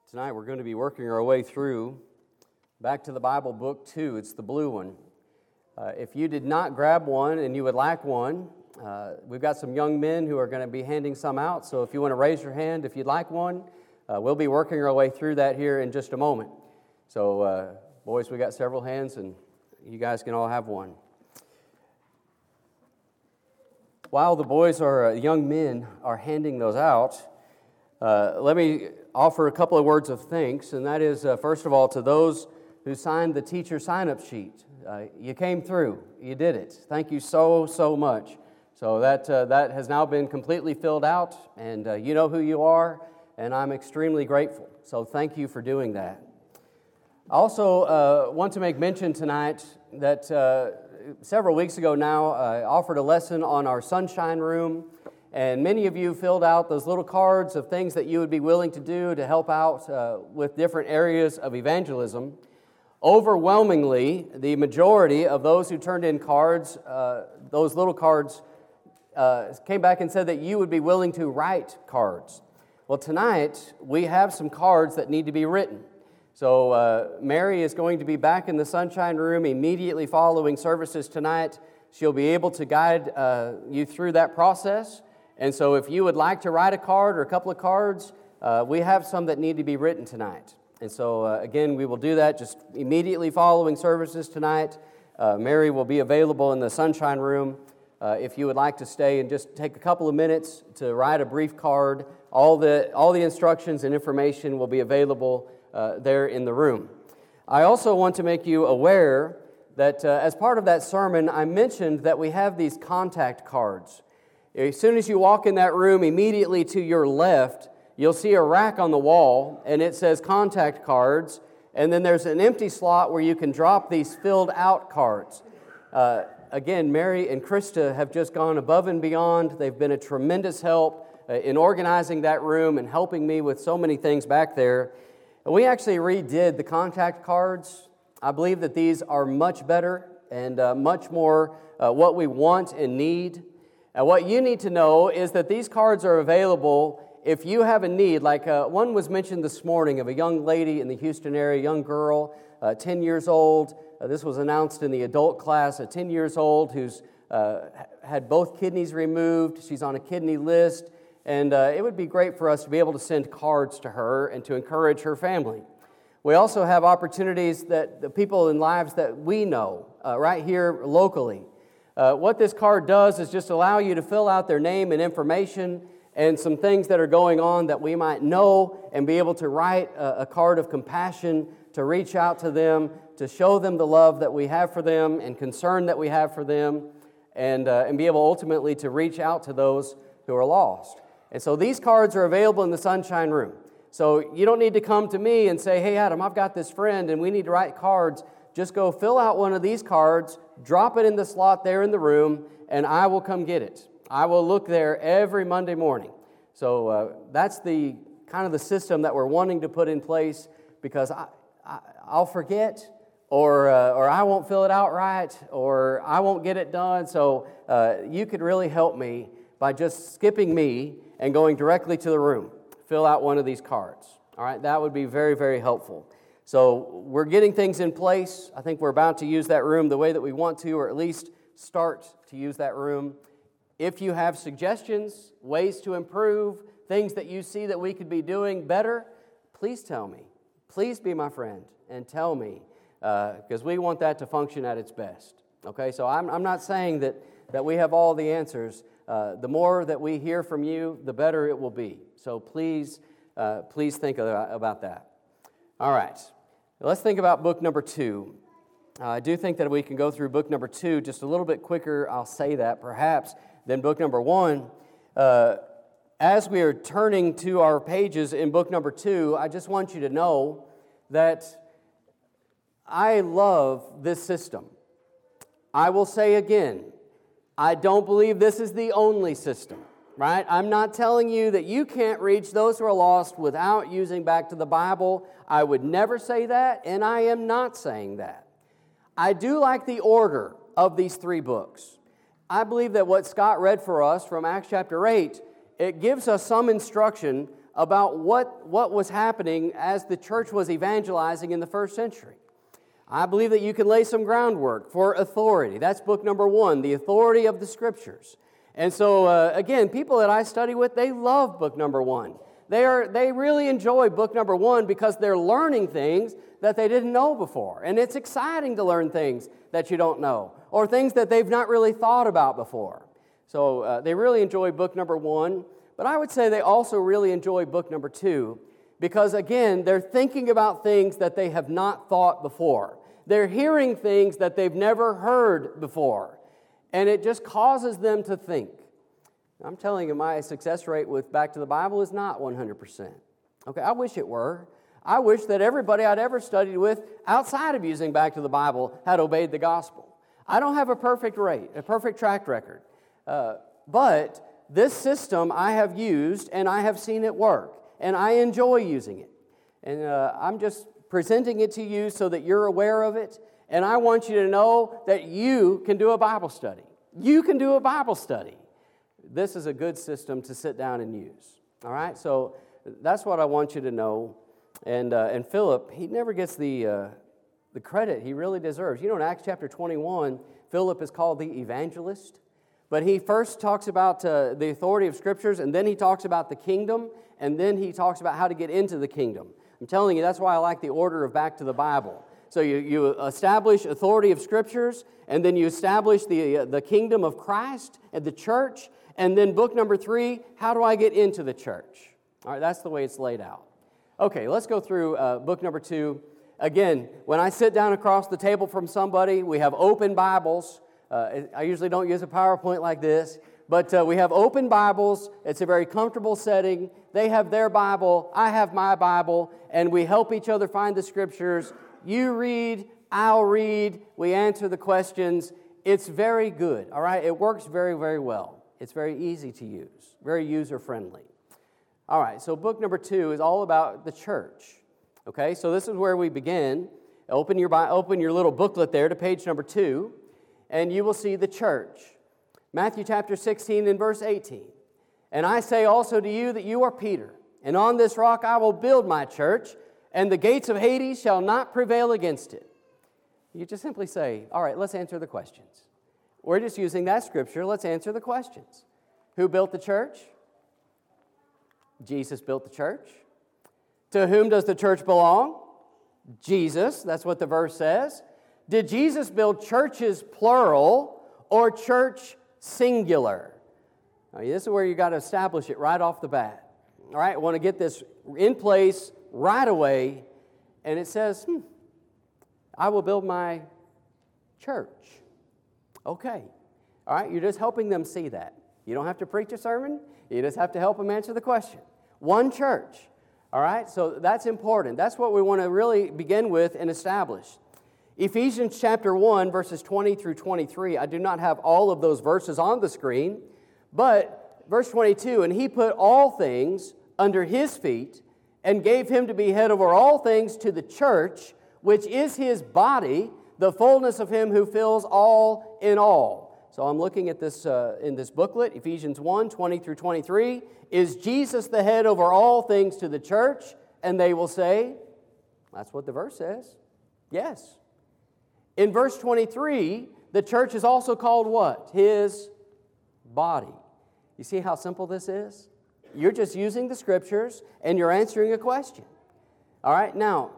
Tonight we're going to be working our way through back to the Bible book 2. It's the blue one. If you did not grab one and you would like one, we've got some young men who are going to be handing some out. So if you want to raise your hand if you'd like one, we'll be working our way through that here in just a moment. So boys, we got several hands and you guys can all have one. While the boys or young men are handing those out, let me offer a couple of words of thanks, and that is, first of all, to those who signed the teacher sign-up sheet. You came through. You did it. Thank you so much. So that has now been completely filled out, and you know who you are, and I'm extremely grateful. So thank you for doing that. I also want to make mention tonight that several weeks ago now, I offered a lesson on our Sunshine Room, and many of you filled out those little cards of things that you would be willing to do to help out with different areas of evangelism. Overwhelmingly, the majority of those who turned in cards, those little cards, came back and said that you would be willing to write cards. Well, tonight, we have some cards that need to be written. So Mary is going to be back in the Sunshine Room immediately following services tonight. She'll be able to guide you through that process. And so if you would like to write a card or a couple of cards, we have some that need to be written tonight. And so, again, we will do that just immediately following services tonight. Mary will be available in the Sunshine Room if you would like to stay and just take a couple of minutes to write a brief card. All the instructions and information will be available there in the room. I also want to make you aware that as part of that sermon, I mentioned that we have these contact cards. As soon as you walk in that room, immediately to your left, you'll see a rack on the wall, and it says contact cards, and then there's an empty slot where you can drop these filled out cards. Again, Mary and Krista have just gone above and beyond. They've been a tremendous help in organizing that room and helping me with so many things back there. We actually redid the contact cards. I believe that these are much better and much more what we want and need. And what you need to know is that these cards are available if you have a need. Like one was mentioned this morning of a young lady in the Houston area, young girl, 10 years old. This was announced in the adult class, 10 years old, who's had both kidneys removed. She's on a kidney list. And it would be great for us to be able to send cards to her and to encourage her family. We also have opportunities that the people in lives that we know right here locally. What this card does is just allow you to fill out their name and information and some things that are going on that we might know and be able to write a card of compassion to reach out to them, to show them the love that we have for them and concern that we have for them, and be able ultimately to reach out to those who are lost. And so these cards are available in the Sunshine Room. So you don't need to come to me and say, hey, Adam, I've got this friend and we need to write cards. Just go fill out one of these cards, drop it in the slot there in the room, and I will come get it. I will look there every Monday morning. So that's the kind of the system that we're wanting to put in place, because I'll forget, or I won't fill it out right, or I won't get it done. So you could really help me by just skipping me and going directly to the room. Fill out one of these cards. All right, that would be very, very helpful. So we're getting things in place. I think we're about to use that room the way that we want to, or at least start to use that room. If you have suggestions, ways to improve, things that you see that we could be doing better, please tell me. Please be my friend and tell me, because we want that to function at its best. Okay, so I'm not saying that we have all the answers. The more that we hear from you, the better it will be. So please think about that. All right, let's think about book number 2. I do think that we can go through book number 2 just a little bit quicker, I'll say that, perhaps, than book number 1. As we are turning to our pages in book number 2, I just want you to know that I love this system. I will say again, I don't believe this is the only system, right? I'm not telling you that you can't reach those who are lost without using back to the Bible. I would never say that, and I am not saying that. I do like the order of these 3 books. I believe that what Scott read for us from Acts chapter 8, it gives us some instruction about what was happening as the church was evangelizing in the first century. I believe that you can lay some groundwork for authority. That's book number 1, the authority of the Scriptures. And so, again, people that I study with, they love book number 1. They really enjoy book number 1 because they're learning things that they didn't know before. And it's exciting to learn things that you don't know, or things that they've not really thought about before. So they really enjoy book number 1, but I would say they also really enjoy book number 2 because, again, they're thinking about things that they have not thought before. They're hearing things that they've never heard before, and it just causes them to think. I'm telling you, my success rate with Back to the Bible is not 100%. Okay, I wish it were. I wish that everybody I'd ever studied with outside of using Back to the Bible had obeyed the gospel. I don't have a perfect rate, a perfect track record. But this system I have used, and I have seen it work, and I enjoy using it. And I'm just presenting it to you so that you're aware of it, and I want you to know that you can do a Bible study. You can do a Bible study. This is a good system to sit down and use. All right? So that's what I want you to know. And Philip, he never gets the credit he really deserves. You know, in Acts chapter 21, Philip is called the evangelist. But he first talks about the authority of Scriptures, and then he talks about the kingdom, and then he talks about how to get into the kingdom. I'm telling you, that's why I like the order of Back to the Bible. So you establish authority of Scriptures, and then you establish the kingdom of Christ and the church, and then book number 3, how do I get into the church? All right, that's the way it's laid out. Okay, let's go through book number 2. Again, when I sit down across the table from somebody, we have open Bibles. I usually don't use a PowerPoint like this, but we have open Bibles. It's a very comfortable setting. They have their Bible, I have my Bible, and we help each other find the Scriptures. You read, I'll read, we answer the questions. It's very good, all right? It works very, very well. It's very easy to use, very user-friendly. All right, so book number 2 is all about the church. Okay, so this is where we begin. Open your little booklet there to page number 2, and you will see the church. Matthew chapter 16 and verse 18. And I say also to you that you are Peter, and on this rock I will build my church, and the gates of Hades shall not prevail against it. You just simply say, all right, let's answer the questions. We're just using that scripture. Let's answer the questions. Who built the church? Jesus built the church. To whom does the church belong? Jesus. That's what the verse says. Did Jesus build churches plural or church singular? Now, this is where you got to establish it right off the bat. All right, I want to get this in place right away. And it says, I will build my church. Okay. All right, you're just helping them see that. You don't have to preach a sermon. You just have to help them answer the question. One church. All right, so that's important. That's what we want to really begin with and establish. Ephesians chapter 1, verses 20 through 23. I do not have all of those verses on the screen, but verse 22, and he put all things under his feet and gave him to be head over all things to the church, which is his body, the fullness of him who fills all in all. So I'm looking at this in this booklet, Ephesians 1, 20 through 23. Is Jesus the head over all things to the church? And they will say, that's what the verse says. Yes. In verse 23, the church is also called what? His body. You see how simple this is? You're just using the scriptures and you're answering a question. All right, now,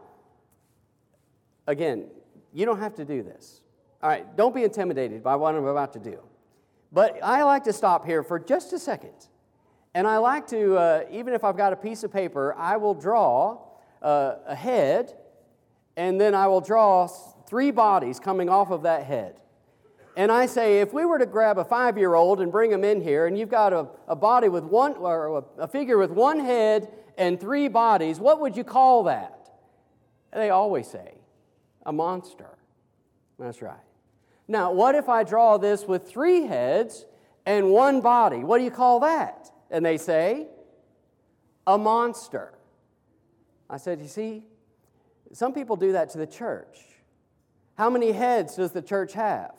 again, you don't have to do this. All right, don't be intimidated by what I'm about to do. But I like to stop here for just a second. And I like to, even if I've got a piece of paper, I will draw a head, and then I will draw 3 bodies coming off of that head. And I say, if we were to grab a 5-year-old and bring him in here, and you've got a body with one, or a figure with 1 head and 3 bodies, what would you call that? They always say, a monster. That's right. Now, what if I draw this with 3 heads and 1 body? What do you call that? And they say, a monster. I said, you see, some people do that to the church. How many heads does the church have?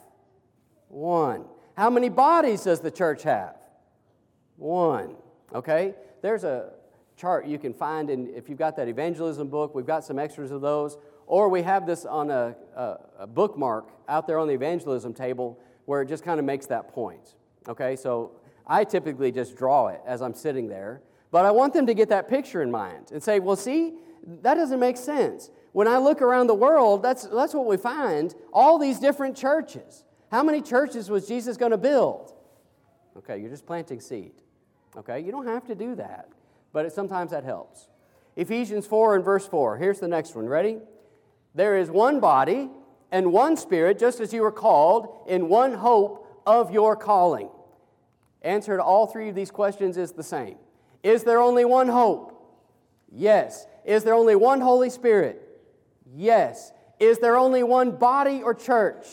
1. How many bodies does the church have? 1. Okay? There's a chart you can find, if you've got that evangelism book, we've got some extras of those, or we have this on a bookmark out there on the evangelism table where it just kind of makes that point. Okay, so I typically just draw it as I'm sitting there, but I want them to get that picture in mind and say, well, see, that doesn't make sense. When I look around the world, that's what we find, all these different churches. How many churches was Jesus going to build? Okay, you're just planting seed. Okay, you don't have to do that, but sometimes that helps. Ephesians 4 and verse 4. Here's the next one. Ready? There is one body and one Spirit, just as you were called, in one hope of your calling. Answer to all three of these questions is the same. Is there only one hope? Yes. Is there only one Holy Spirit? Yes. Is there only one body or church?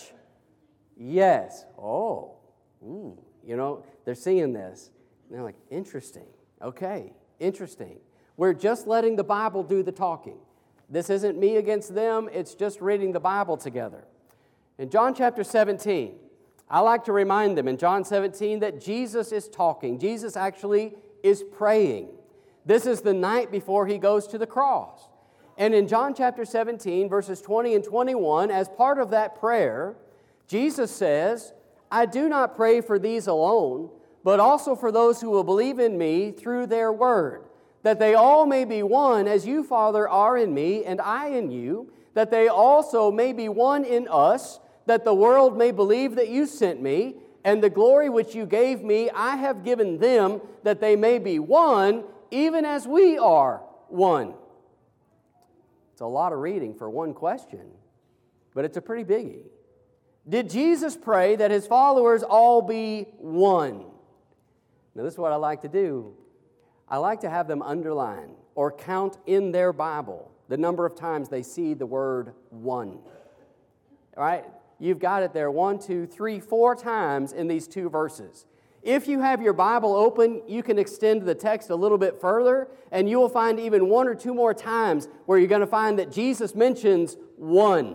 Yes. Oh, they're seeing this. And they're like, interesting. Okay, interesting. We're just letting the Bible do the talking. This isn't me against them. It's just reading the Bible together. In John chapter 17, I like to remind them in John 17 that Jesus is talking. Jesus actually is praying. This is the night before he goes to the cross. And in John chapter 17, verses 20 and 21, as part of that prayer, Jesus says, I do not pray for these alone, but also for those who will believe in me through their word, that they all may be one, as you, Father, are in me, and I in you, that they also may be one in us, that the world may believe that you sent me, and the glory which you gave me I have given them, that they may be one, even as we are one. It's a lot of reading for one question, but it's a pretty biggie. Did Jesus pray that his followers all be one? Now, this is what I like to do. I like to have them underline or count in their Bible the number of times they see the word one. All right? You've got it there 1, 2, 3, 4 times in these two verses. If you have your Bible open, you can extend the text a little bit further, and you will find even 1 or 2 more times where you're going to find that Jesus mentions one.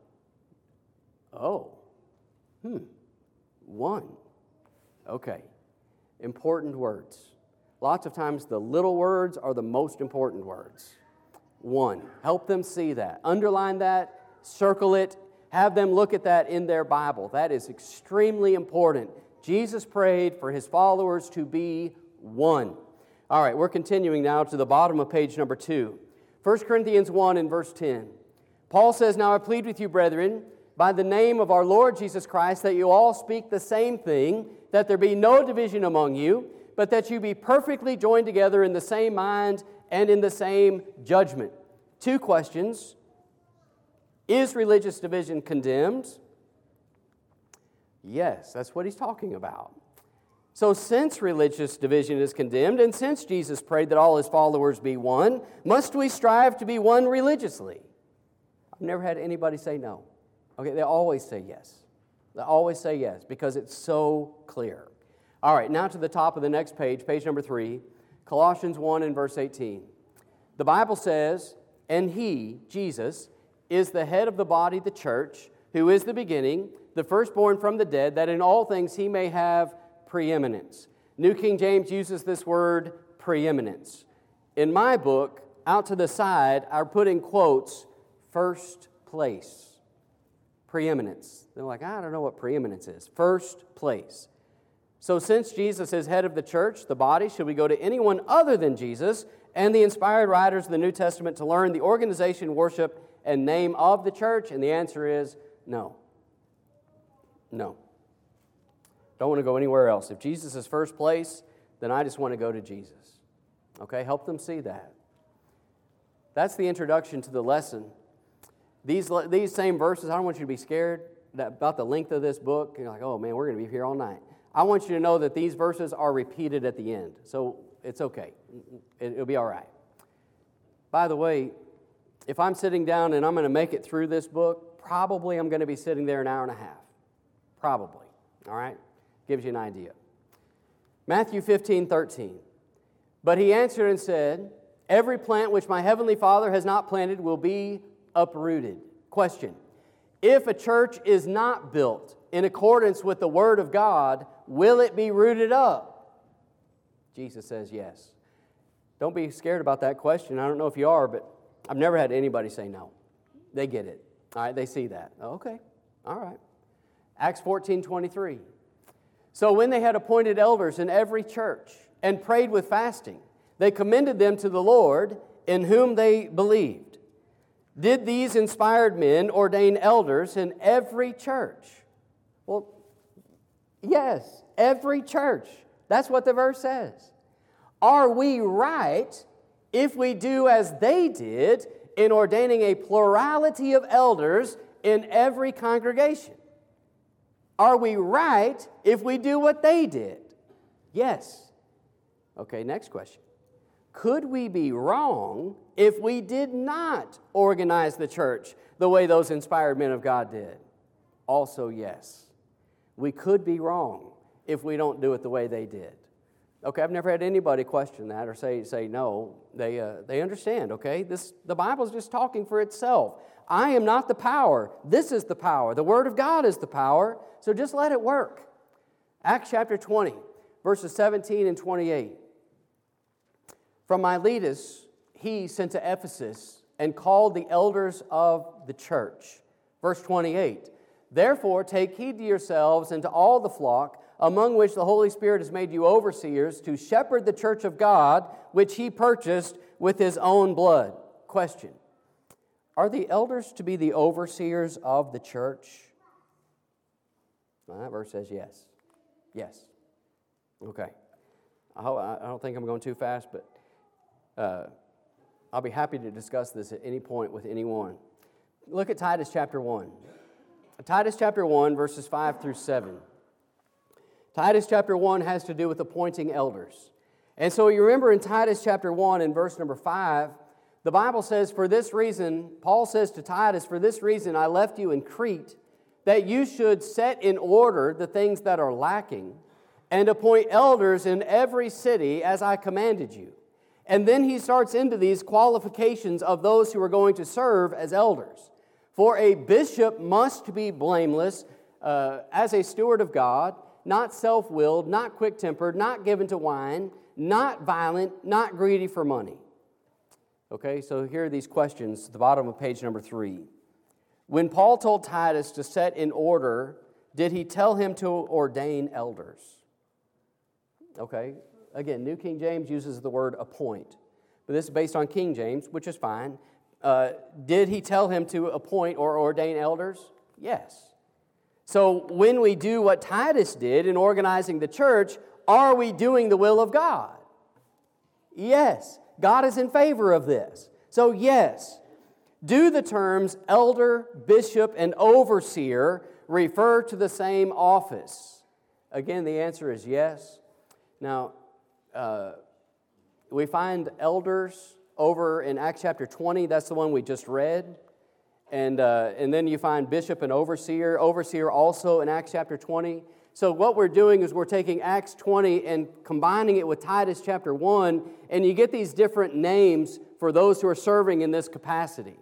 Oh, one. Okay, important words. Lots of times the little words are the most important words. One. Help them see that. Underline that, circle it, have them look at that in their Bible. That is extremely important. Jesus prayed for his followers to be one. All right, we're continuing now to the bottom of page number 2. 1 Corinthians 1 and verse 10. Paul says, Now I plead with you, brethren, by the name of our Lord Jesus Christ, that you all speak the same thing, that there be no division among you, but that you be perfectly joined together in the same mind and in the same judgment. 2 questions. Is religious division condemned? Yes, that's what he's talking about. So since religious division is condemned, and since Jesus prayed that all his followers be one, must we strive to be one religiously? I've never had anybody say no. Okay, they always say yes. They always say yes because it's so clear. All right, now to the top of the next page, page number 3, Colossians 1 and verse 18. The Bible says, And he, Jesus, is the head of the body, the church, who is the beginning, the firstborn from the dead, that in all things he may have preeminence. New King James uses this word preeminence. In my book, out to the side, I put in quotes, first place. Preeminence. They're like, I don't know what preeminence is. First place. So since Jesus is head of the church, the body, should we go to anyone other than Jesus and the inspired writers of the New Testament to learn the organization, worship, and name of the church? And the answer is no. No. Don't want to go anywhere else. If Jesus is first place, then I just want to go to Jesus. Okay, help them see that. That's the introduction to the lesson. These same verses, I don't want you to be scared about the length of this book. You're like, oh man, we're going to be here all night. I want you to know that these verses are repeated at the end. So it's okay. It'll be all right. By the way, if I'm sitting down and I'm going to make it through this book, probably I'm going to be sitting there an hour and a half. Probably. All right? Gives you an idea. Matthew 15:13. But he answered and said, Every plant which my heavenly Father has not planted will be uprooted. Question. If a church is not built in accordance with the Word of God, will it be rooted up? Jesus says yes. Don't be scared about that question. I don't know if you are, but I've never had anybody say no. They get it. All right, they see that. Okay, all right. Acts 14:23. So when they had appointed elders in every church and prayed with fasting, they commended them to the Lord in whom they believed. Did these inspired men ordain elders in every church? Well, yes, every church. That's what the verse says. Are we right if we do as they did in ordaining a plurality of elders in every congregation? Are we right if we do what they did? Yes. Okay, next question. Could we be wrong if we did not organize the church the way those inspired men of God did? Also, yes. We could be wrong if we don't do it the way they did. Okay, I've never had anybody question that or say no. They understand, okay? The Bible's just talking for itself. I am not the power. This is the power. The Word of God is the power, so just let it work. Acts chapter 20, verses 17 and 28. From Miletus, he sent to Ephesus and called the elders of the church. Verse 28. Therefore, take heed to yourselves and to all the flock, among which the Holy Spirit has made you overseers, to shepherd the church of God, which he purchased with his own blood. Question. Are the elders to be the overseers of the church? Well, that verse says yes. Yes. Okay. I don't think I'm going too fast, but I'll be happy to discuss this at any point with anyone. Look at Titus chapter 1. Titus chapter 1, verses 5 through 7. Titus chapter 1 has to do with appointing elders. And so you remember in Titus chapter 1 and verse number 5, the Bible says, for this reason, Paul says to Titus, for this reason I left you in Crete, that you should set in order the things that are lacking, and appoint elders in every city as I commanded you. And then he starts into these qualifications of those who are going to serve as elders. For a bishop must be blameless as a steward of God, not self-willed, not quick-tempered, not given to wine, not violent, not greedy for money. Okay, so here are these questions at the bottom of page number 3. When Paul told Titus to set in order, did he tell him to ordain elders? Okay, again, New King James uses the word appoint, but this is based on King James, which is fine. Did he tell him to appoint or ordain elders? Yes. So when we do what Titus did in organizing the church, are we doing the will of God? Yes. God is in favor of this. So yes. Do the terms elder, bishop, and overseer refer to the same office? Again, the answer is yes. Now, we find elders over in Acts chapter 20. That's the one we just read. And then you find bishop and overseer. Overseer also in Acts chapter 20. So what we're doing is we're taking Acts 20 and combining it with Titus chapter 1, and you get these different names for those who are serving in this capacity.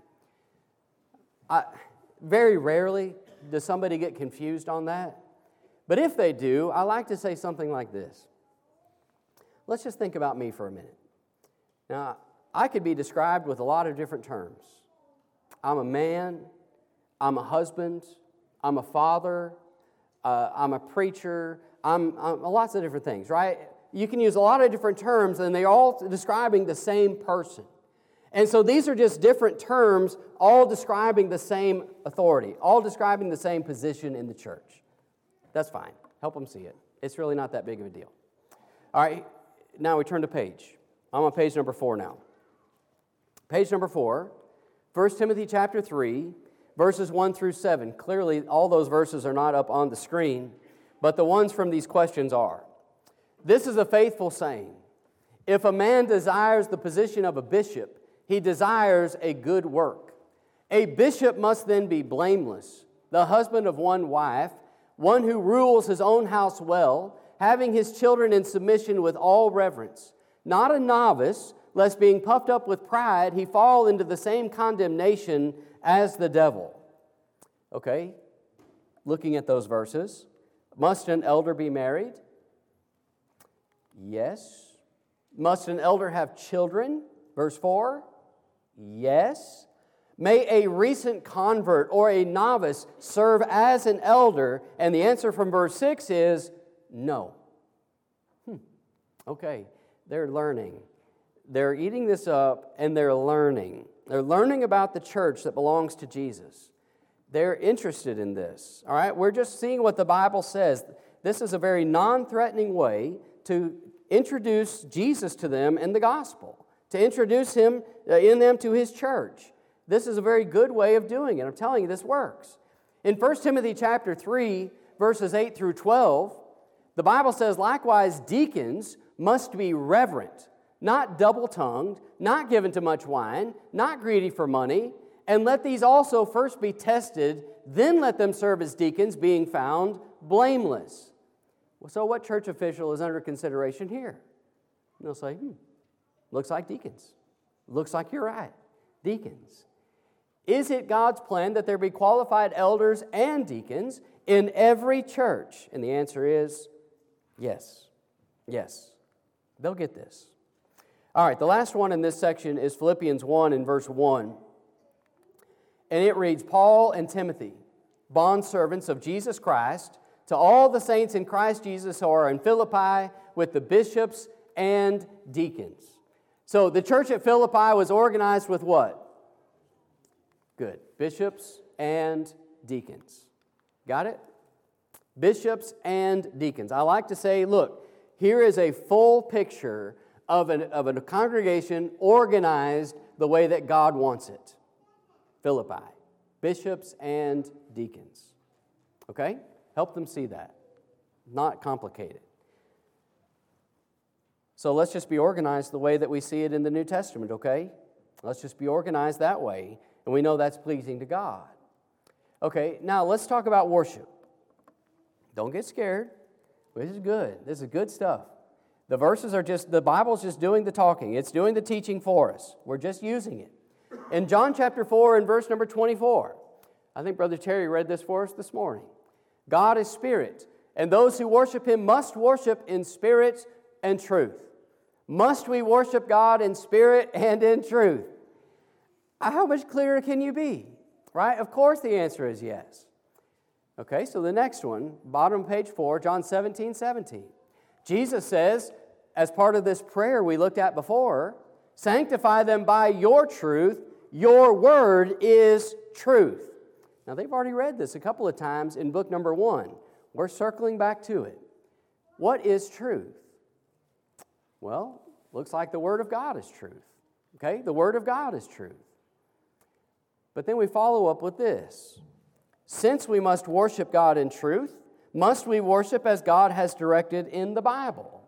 Very rarely does somebody get confused on that. But if they do, I like to say something like this. Let's just think about me for a minute. Now, I could be described with a lot of different terms. I'm a man, I'm a husband, I'm a father, I'm a preacher, I'm lots of different things, right? You can use a lot of different terms, and they're all describing the same person. And so these are just different terms, all describing the same authority, all describing the same position in the church. That's fine. Help them see it. It's really not that big of a deal. All right, now we turn to page. I'm on page number 4 now. Page number 4, 1 Timothy chapter 3, verses 1 through 7. Clearly, all those verses are not up on the screen, but the ones from these questions are. This is a faithful saying. If a man desires the position of a bishop, he desires a good work. A bishop must then be blameless, the husband of one wife, one who rules his own house well, having his children in submission with all reverence, not a novice, lest being puffed up with pride, he fall into the same condemnation as the devil. Okay, looking at those verses, must an elder be married? Yes. Must an elder have children? Verse 4, yes. May a recent convert or a novice serve as an elder? And the answer from verse 6 is no. Okay, they're learning. They're eating this up and they're learning. They're learning about the church that belongs to Jesus. They're interested in this. All right, we're just seeing what the Bible says. This is a very non-threatening way to introduce Jesus to them in the gospel, to introduce Him in them to His church. This is a very good way of doing it. I'm telling you, this works. In 1 Timothy chapter 3, verses 8 through 12, the Bible says, likewise, deacons must be reverent, not double-tongued, not given to much wine, not greedy for money, and let these also first be tested, then let them serve as deacons, being found blameless. So what church official is under consideration here? And they'll say, looks like deacons. Looks like you're right. Deacons. Is it God's plan that there be qualified elders and deacons in every church? And the answer is yes. Yes. They'll get this. All right, the last one in this section is Philippians 1 and verse 1. And it reads, Paul and Timothy, bondservants of Jesus Christ, to all the saints in Christ Jesus who are in Philippi with the bishops and deacons. So the church at Philippi was organized with what? Good. Bishops and deacons. Got it? Bishops and deacons. I like to say, look, here is a full picture of a congregation organized the way that God wants it. Philippi. Bishops and deacons. Okay? Help them see that. Not complicated. So let's just be organized the way that we see it in the New Testament, okay? Let's just be organized that way, and we know that's pleasing to God. Okay, now let's talk about worship. Don't get scared. This is good. This is good stuff. The verses are just, the Bible's just doing the talking. It's doing the teaching for us. We're just using it. In John chapter 4 and verse number 24, I think Brother Terry read this for us this morning. God is spirit, and those who worship Him must worship in spirit and truth. Must we worship God in spirit and in truth? How much clearer can you be? Right? Of course the answer is yes. Okay, so the next one, bottom of page 4, John 17:17. Jesus says, as part of this prayer we looked at before, sanctify them by your truth. Your word is truth. Now, they've already read this a couple of times in book number 1. We're circling back to it. What is truth? Well, looks like the Word of God is truth. Okay? The Word of God is truth. But then we follow up with this. Since we must worship God in truth, must we worship as God has directed in the Bible?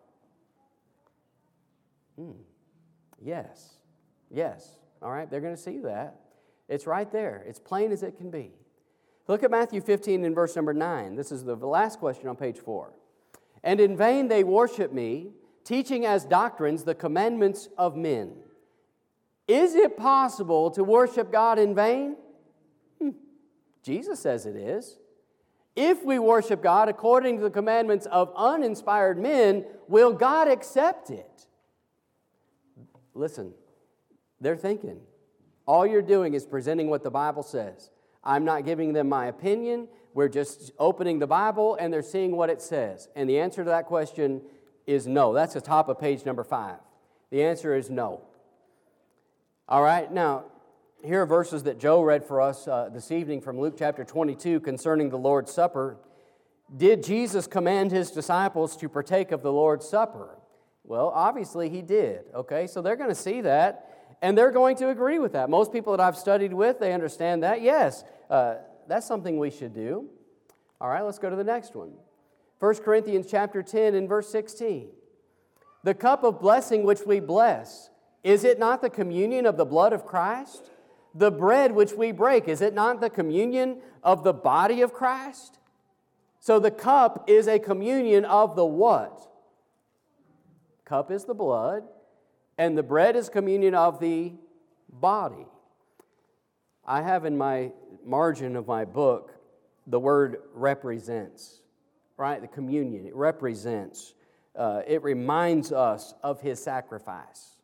Yes. Yes. All right, they're going to see that. It's right there. It's plain as it can be. Look at Matthew 15 and verse number 9. This is the last question on page 4. And in vain they worship me, teaching as doctrines the commandments of men. Is it possible to worship God in vain? Jesus says it is. If we worship God according to the commandments of uninspired men, will God accept it? Listen, they're thinking. All you're doing is presenting what the Bible says. I'm not giving them my opinion. We're just opening the Bible and they're seeing what it says. And the answer to that question is no. That's the top of page number 5. The answer is no. All right, now, here are verses that Joe read for us this evening from Luke chapter 22 concerning the Lord's Supper. Did Jesus command His disciples to partake of the Lord's Supper? Well, obviously He did, okay? So they're going to see that. And they're going to agree with that. Most people that I've studied with, they understand that. Yes, that's something we should do. All right, let's go to the next one. 1 Corinthians chapter 10 and verse 16. The cup of blessing which we bless, is it not the communion of the blood of Christ? The bread which we break, is it not the communion of the body of Christ? So the cup is a communion of the what? Cup is the blood. And the bread is communion of the body. I have in my margin of my book the word represents, right? The communion, it represents. It reminds us of His sacrifice.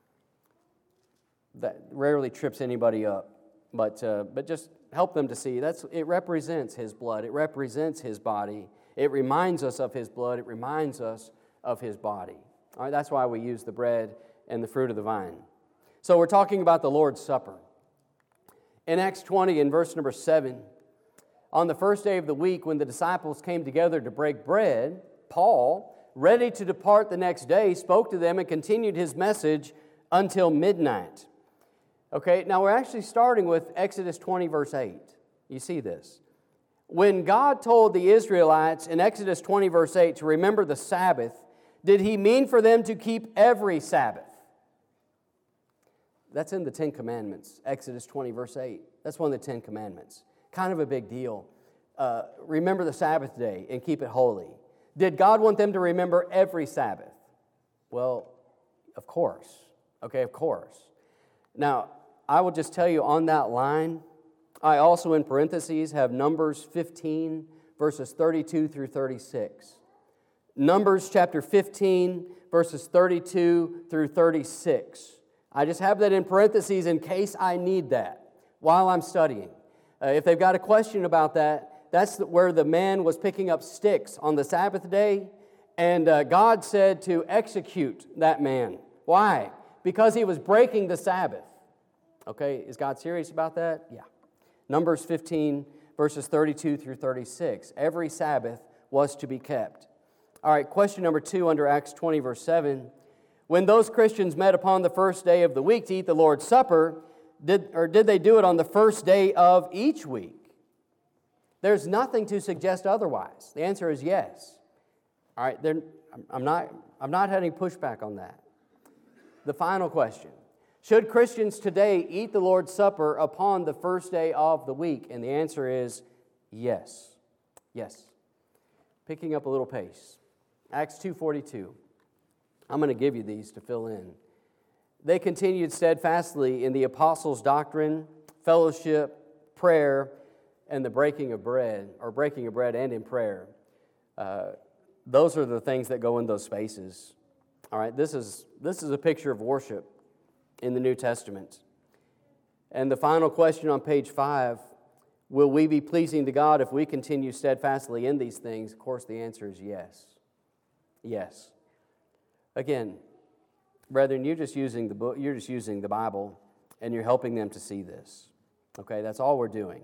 That rarely trips anybody up, but just help them to see it represents His blood. It represents His body. It reminds us of His blood. It reminds us of His body. All right, that's why we use the bread and the fruit of the vine. So we're talking about the Lord's Supper. In Acts 20, in verse number 7, on the first day of the week, when the disciples came together to break bread, Paul, ready to depart the next day, spoke to them and continued his message until midnight. Okay, now we're actually starting with Exodus 20, verse 8. You see this. When God told the Israelites in Exodus 20, verse 8, to remember the Sabbath, did He mean for them to keep every Sabbath? That's in the Ten Commandments, Exodus 20, verse 8. That's one of the Ten Commandments. Kind of a big deal. Remember the Sabbath day and keep it holy. Did God want them to remember every Sabbath? Well, of course. Okay, of course. Now, I will just tell you on that line, I also in parentheses have Numbers 15, verses 32 through 36. Numbers chapter 15, verses 32 through 36. I just have that in parentheses in case I need that while I'm studying. If they've got a question about that, that's where the man was picking up sticks on the Sabbath day, and God said to execute that man. Why? Because he was breaking the Sabbath. Okay, is God serious about that? Yeah. Numbers 15, verses 32 through 36. Every Sabbath was to be kept. All right, question number 2 under Acts 20, verse 7. When those Christians met upon the first day of the week to eat the Lord's Supper, did they do it on the first day of each week? There's nothing to suggest otherwise. The answer is yes. All right, I'm not having pushback on that. The final question. Should Christians today eat the Lord's Supper upon the first day of the week? And the answer is yes. Yes. Picking up a little pace. Acts 2:42. I'm going to give you these to fill in. They continued steadfastly in the apostles' doctrine, fellowship, prayer, and the breaking of bread, or breaking of bread and in prayer. Those are the things that go in those spaces. All right, this is a picture of worship in the New Testament. And the final question on page 5, will we be pleasing to God if we continue steadfastly in these things? Of course, the answer is yes. Yes. Again, brethren, you're just using the book, you're just using the Bible, and you're helping them to see this. Okay, that's all we're doing.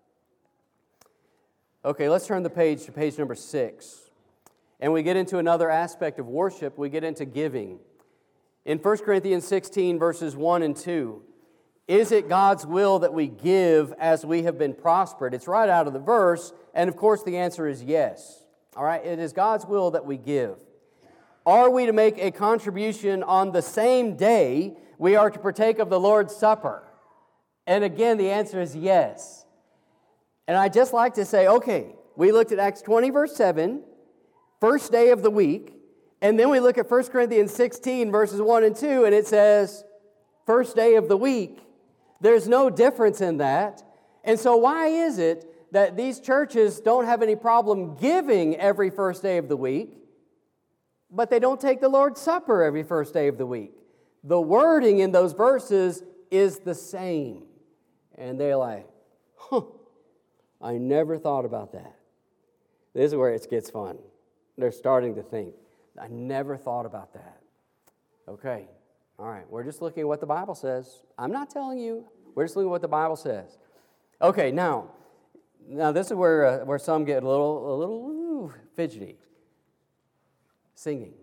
Okay, let's turn the page to page number 6. And we get into another aspect of worship. We get into giving. In 1 Corinthians 16, verses 1 and 2, is it God's will that we give as we have been prospered? It's right out of the verse, and of course the answer is yes. All right, it is God's will that we give. Are we to make a contribution on the same day we are to partake of the Lord's Supper? And again, the answer is yes. And I'd just like to say, okay, we looked at Acts 20, verse 7, first day of the week, and then we look at 1 Corinthians 16, verses 1 and 2, and it says, first day of the week. There's no difference in that. And so why is it that these churches don't have any problem giving every first day of the week, but they don't take the Lord's Supper every first day of the week? The wording in those verses is the same. And they're like, I never thought about that. This is where it gets fun. They're starting to think, I never thought about that. Okay, all right, we're just looking at what the Bible says. I'm not telling you. We're just looking at what the Bible says. Okay, now this is where some get a little fidgety. Singing.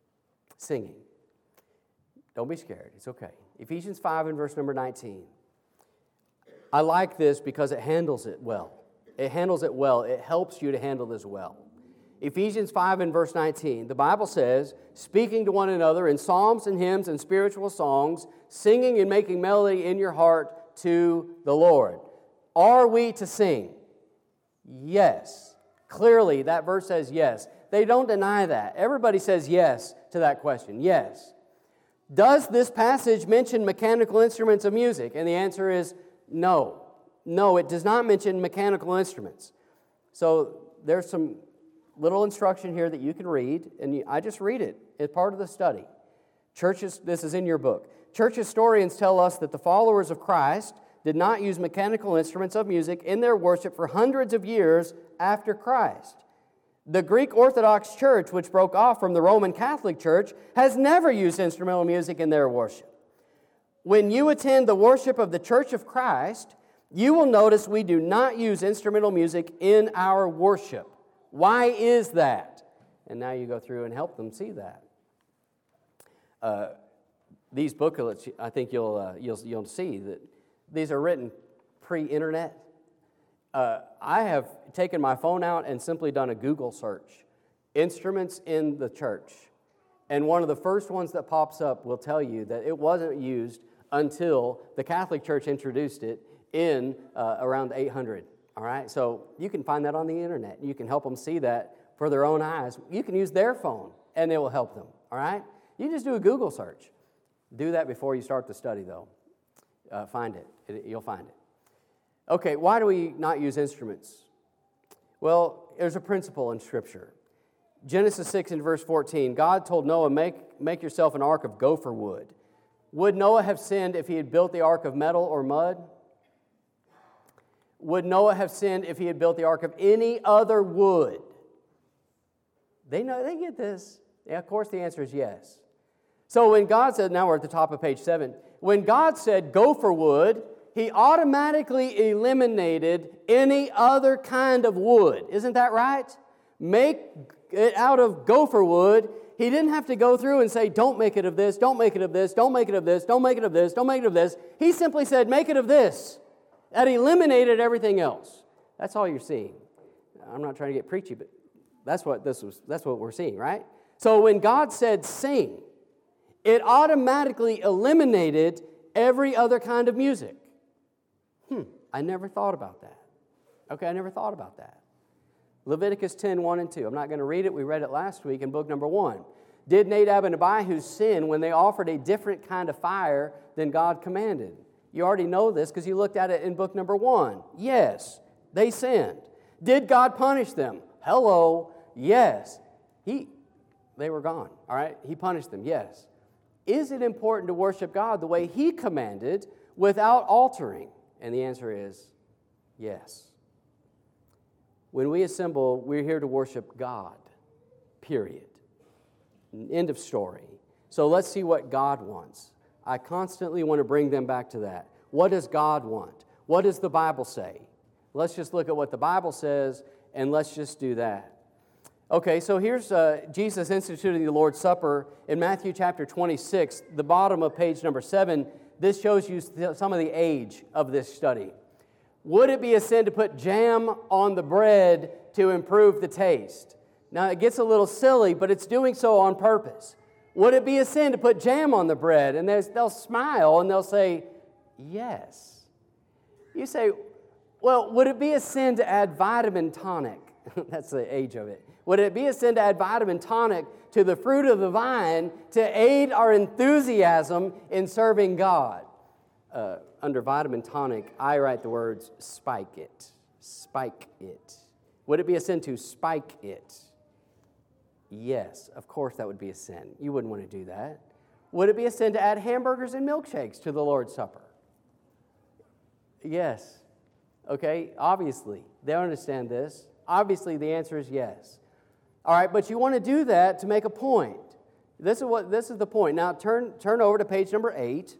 Don't be scared. It's okay. Ephesians 5 and verse number 19. I like this because it handles it well. It handles it well. It helps you to handle this well. Ephesians 5 and verse 19. The Bible says, speaking to one another in psalms and hymns and spiritual songs, singing and making melody in your heart to the Lord. Are we to sing? Yes. Clearly, that verse says yes. They don't deny that. Everybody says yes to that question. Yes. Does this passage mention mechanical instruments of music? And the answer is no. No, it does not mention mechanical instruments. So there's some little instruction here that you can read, and I just read it. It's part of the study. This is in your book. Church historians tell us that the followers of Christ did not use mechanical instruments of music in their worship for hundreds of years after Christ. The Greek Orthodox Church, which broke off from the Roman Catholic Church, has never used instrumental music in their worship. When you attend the worship of the Church of Christ, you will notice we do not use instrumental music in our worship. Why is that? And now you go through and help them see that. These booklets, I think you'll see that these are written pre-internet. I have taken my phone out and simply done a Google search, instruments in the church. And one of the first ones that pops up will tell you that it wasn't used until the Catholic Church introduced it in around 800. All right, so you can find that on the internet. You can help them see that for their own eyes. You can use their phone, and it will help them. All right, you just do a Google search. Do that before you start the study, though. Find it. You'll find it. Okay, why do we not use instruments? Well, there's a principle in Scripture. Genesis 6 and verse 14, God told Noah, make yourself an ark of gopher wood. Would Noah have sinned if he had built the ark of metal or mud? Would Noah have sinned if he had built the ark of any other wood? They get this. Yeah, of course, the answer is yes. So when God said, now we're at the top of page 7, when God said gopher wood, He automatically eliminated any other kind of wood. Isn't that right? Make it out of gopher wood. He didn't have to go through and say, don't make it of this, don't make it of this, don't make it of this, don't make it of this, don't make it of this. He simply said, make it of this. That eliminated everything else. That's all you're seeing. I'm not trying to get preachy, but that's what we're seeing, right? So when God said sing, it automatically eliminated every other kind of music. I never thought about that. Okay, I never thought about that. Leviticus 10, 1 and 2. I'm not going to read it. We read it last week in book number 1. Did Nadab and Abihu sin when they offered a different kind of fire than God commanded? You already know this because you looked at it in book number 1. Yes, they sinned. Did God punish them? Hello, yes. They were gone, all right? He punished them, yes. Is it important to worship God the way He commanded without altering? And the answer is yes. When we assemble, we're here to worship God, period. End of story. So let's see what God wants. I constantly want to bring them back to that. What does God want? What does the Bible say? Let's just look at what the Bible says, and let's just do that. Okay, so here's Jesus instituting the Lord's Supper in Matthew chapter 26, the bottom of page number 7. This shows you some of the age of this study. Would it be a sin to put jam on the bread to improve the taste? Now, it gets a little silly, but it's doing so on purpose. Would it be a sin to put jam on the bread? And they'll smile and they'll say, yes. You say, well, would it be a sin to add vitamin tonic? That's the age of it. Would it be a sin to add vitamin tonic to the fruit of the vine to aid our enthusiasm in serving God? Under vitamin tonic, I write the words spike it. Spike it. Would it be a sin to spike it? Yes, of course that would be a sin. You wouldn't want to do that. Would it be a sin to add hamburgers and milkshakes to the Lord's Supper? Yes. Okay, obviously. They understand this. Obviously, the answer is yes. All right, but you want to do that to make a point. This is the point. Now, turn over to page number 8.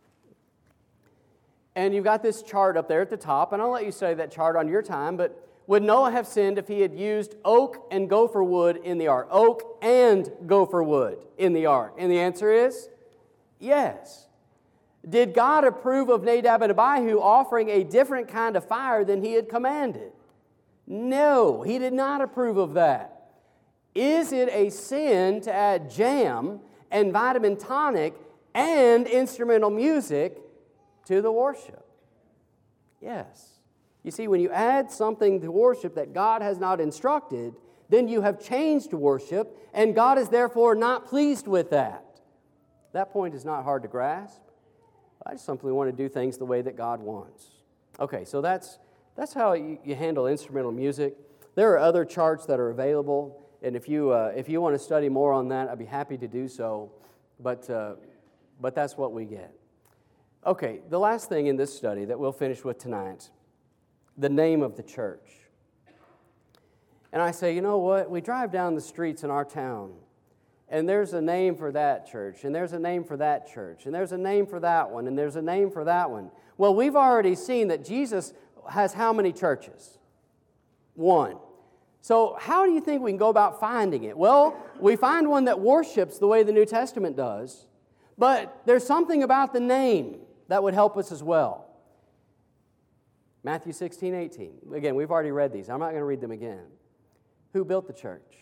And you've got this chart up there at the top, and I'll let you study that chart on your time, but would Noah have sinned if he had used oak and gopher wood in the ark? Oak and gopher wood in the ark? And the answer is yes. Did God approve of Nadab and Abihu offering a different kind of fire than He had commanded? No, He did not approve of that. Is it a sin to add jam and vitamin tonic and instrumental music to the worship? Yes. You see, when you add something to worship that God has not instructed, then you have changed worship, and God is therefore not pleased with that. That point is not hard to grasp. I just simply want to do things the way that God wants. Okay, so that's how you handle instrumental music. There are other charts that are available, and if you want to study more on that, I'd be happy to do so, but that's what we get. Okay, the last thing in this study that we'll finish with tonight, the name of the church. And I say, you know what? We drive down the streets in our town, and there's a name for that church, and there's a name for that church, and there's a name for that one, and there's a name for that one. Well, we've already seen that Jesus has how many churches? One. So how do you think we can go about finding it? Well, we find one that worships the way the New Testament does, but there's something about the name that would help us as well. Matthew 16:18. Again, we've already read these. I'm not going to read them again. Who built the church?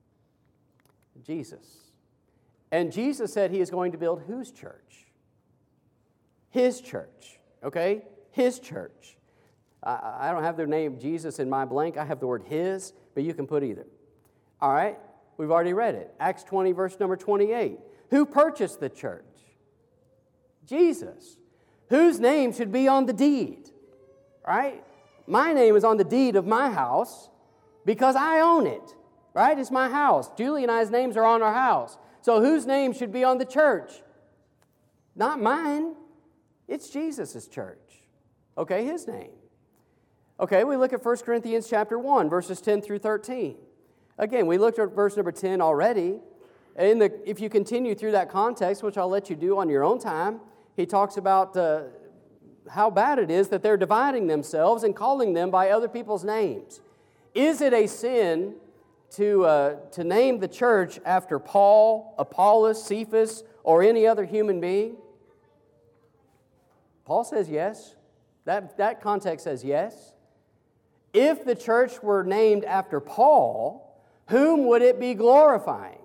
Jesus. And Jesus said He is going to build whose church? His church. Okay? His church. I don't have the name Jesus in my blank. I have the word His, but you can put either. All right? We've already read it. Acts 20, verse number 28. Who purchased the church? Jesus. Whose name should be on the deed? Right? My name is on the deed of my house because I own it. Right? It's my house. Julie and I's names are on our house. So whose name should be on the church? Not mine. It's Jesus' church. Okay, His name. Okay, we look at 1 Corinthians chapter 1, verses 10 through 13. Again, we looked at verse number 10 already. If you continue through that context, which I'll let you do on your own time, he talks about how bad it is that they're dividing themselves and calling them by other people's names. Is it a sin to name the church after Paul, Apollos, Cephas, or any other human being? Paul says yes. That context says yes. If the church were named after Paul, whom would it be glorifying?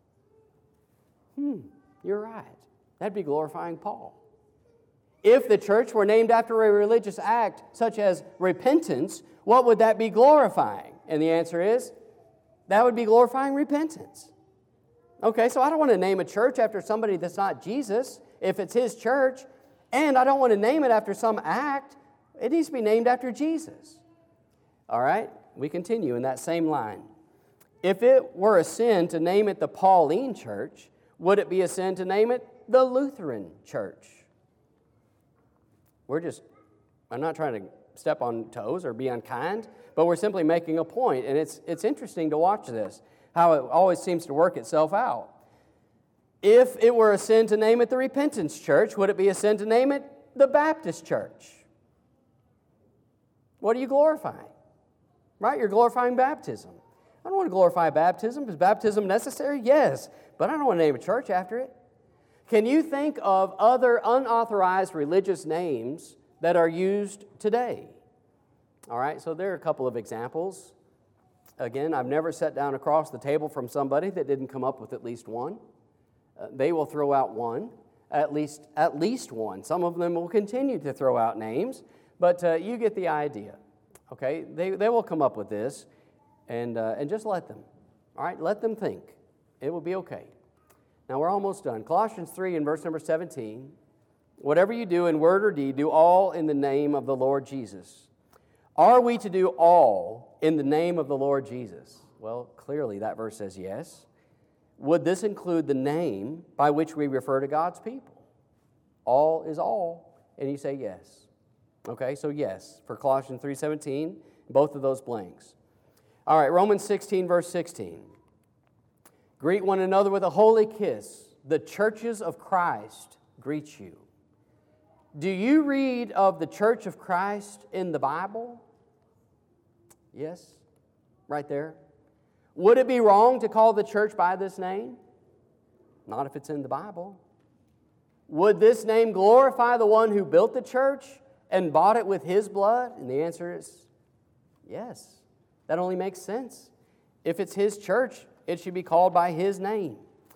You're right. That'd be glorifying Paul. If the church were named after a religious act such as repentance, what would that be glorifying? And the answer is, that would be glorifying repentance. Okay, so I don't want to name a church after somebody that's not Jesus, if it's His church, and I don't want to name it after some act. It needs to be named after Jesus. All right, we continue in that same line. If it were a sin to name it the Pauline Church, would it be a sin to name it the Lutheran Church? I'm not trying to step on toes or be unkind, but we're simply making a point, and it's interesting to watch this, how it always seems to work itself out. If it were a sin to name it the Repentance Church, would it be a sin to name it the Baptist Church? What are you glorifying? Right? You're glorifying baptism. I don't want to glorify baptism. Is baptism necessary? Yes, but I don't want to name a church after it. Can you think of other unauthorized religious names that are used today? All right, so there are a couple of examples. Again, I've never sat down across the table from somebody that didn't come up with at least one. They will throw out one, at least one. Some of them will continue to throw out names, but you get the idea. Okay, they will come up with this, and just let them. All right, let them think. It will be okay. Now we're almost done. Colossians 3 and verse number 17. Whatever you do in word or deed, do all in the name of the Lord Jesus. Are we to do all in the name of the Lord Jesus? Well, clearly that verse says yes. Would this include the name by which we refer to God's people? All is all, and you say yes. Okay, so yes, for Colossians 3:17, both of those blanks. All right, Romans 16, verse 16. Greet one another with a holy kiss. The churches of Christ greet you. Do you read of the Church of Christ in the Bible? Yes, right there. Would it be wrong to call the church by this name? Not if it's in the Bible. Would this name glorify the one who built the church and bought it with His blood? And the answer is yes. That only makes sense. If it's His church, it should be called by His name.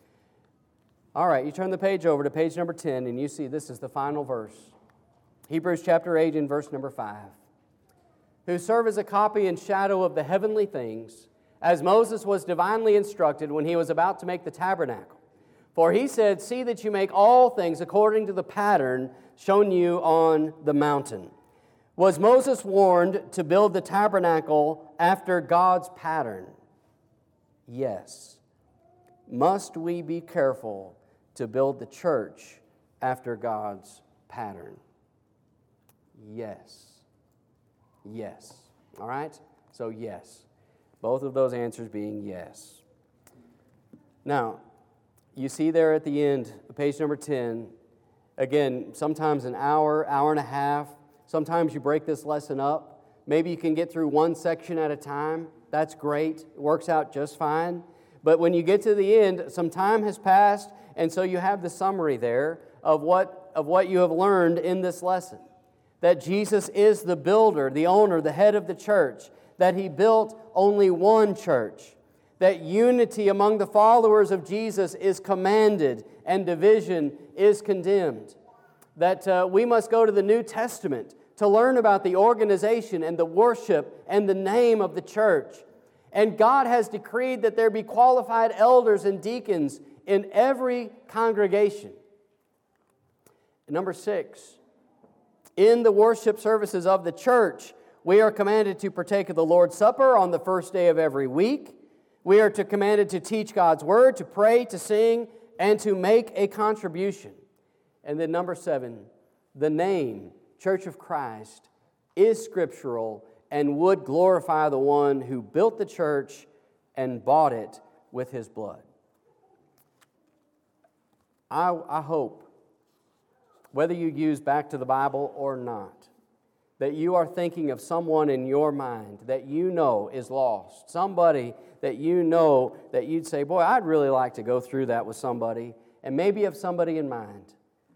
All right, you turn the page over to page number 10, and you see this is the final verse. Hebrews chapter 8 and verse number 5. Who serve as a copy and shadow of the heavenly things, as Moses was divinely instructed when he was about to make the tabernacle. For he said, see that you make all things according to the pattern shown you on the mountain. Was Moses warned to build the tabernacle after God's pattern? Yes. Must we be careful to build the church after God's pattern? Yes. Yes. All right? So yes. Both of those answers being yes. Now, you see there at the end, page number 10, again, sometimes an hour, hour and a half. Sometimes you break this lesson up. Maybe you can get through one section at a time. That's great. It works out just fine. But when you get to the end, some time has passed, and so you have the summary there of what you have learned in this lesson. That Jesus is the builder, the owner, the head of the church. That He built only one church. That unity among the followers of Jesus is commanded and division is condemned. That we must go to the New Testament to learn about the organization and the worship and the name of the church. And God has decreed that there be qualified elders and deacons in every congregation. Number 6, in the worship services of the church, we are commanded to partake of the Lord's Supper on the first day of every week. We are commanded to teach God's Word, to pray, to sing, and to make a contribution. And then number 7, the name Church of Christ is scriptural and would glorify the one who built the church and bought it with His blood. I hope, whether you use Back to the Bible or not, that you are thinking of someone in your mind that you know is lost. Somebody that you know that you'd say, boy, I'd really like to go through that with somebody, and maybe have somebody in mind.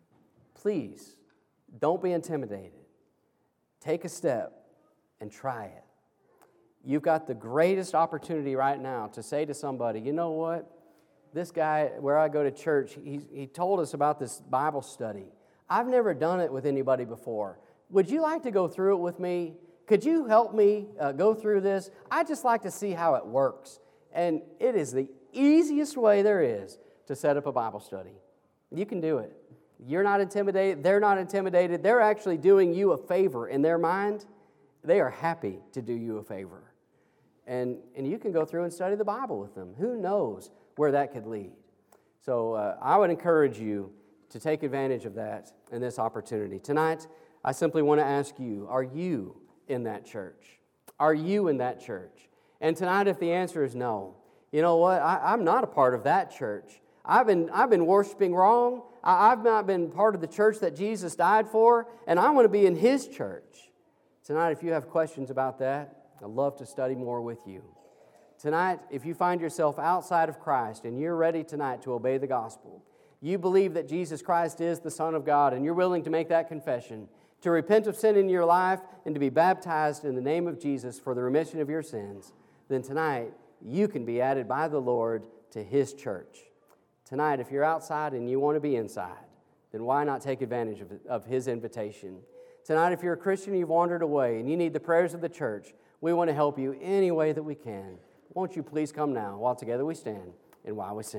Please, don't be intimidated. Take a step and try it. You've got the greatest opportunity right now to say to somebody, you know what? This guy, where I go to church, he told us about this Bible study. I've never done it with anybody before. Would you like to go through it with me? Could you help me go through this? I'd just like to see how it works. And it is the easiest way there is to set up a Bible study. You can do it. You're not intimidated. They're not intimidated. They're actually doing you a favor in their mind. They are happy to do you a favor. And you can go through and study the Bible with them. Who knows where that could lead? So I would encourage you to take advantage of that and this opportunity. Tonight, I simply want to ask you, are you in that church? Are you in that church? And tonight, if the answer is no, you know what? I'm not a part of that church. I've been worshiping wrong. I've not been part of the church that Jesus died for, and I want to be in His church. Tonight, if you have questions about that, I'd love to study more with you. Tonight, if you find yourself outside of Christ and you're ready tonight to obey the gospel, you believe that Jesus Christ is the Son of God, and you're willing to make that confession, to repent of sin in your life, and to be baptized in the name of Jesus for the remission of your sins, then tonight you can be added by the Lord to His church. Tonight, if you're outside and you want to be inside, then why not take advantage of His invitation? Tonight, if you're a Christian and you've wandered away and you need the prayers of the church, we want to help you any way that we can. Won't you please come now while together we stand and while we sing.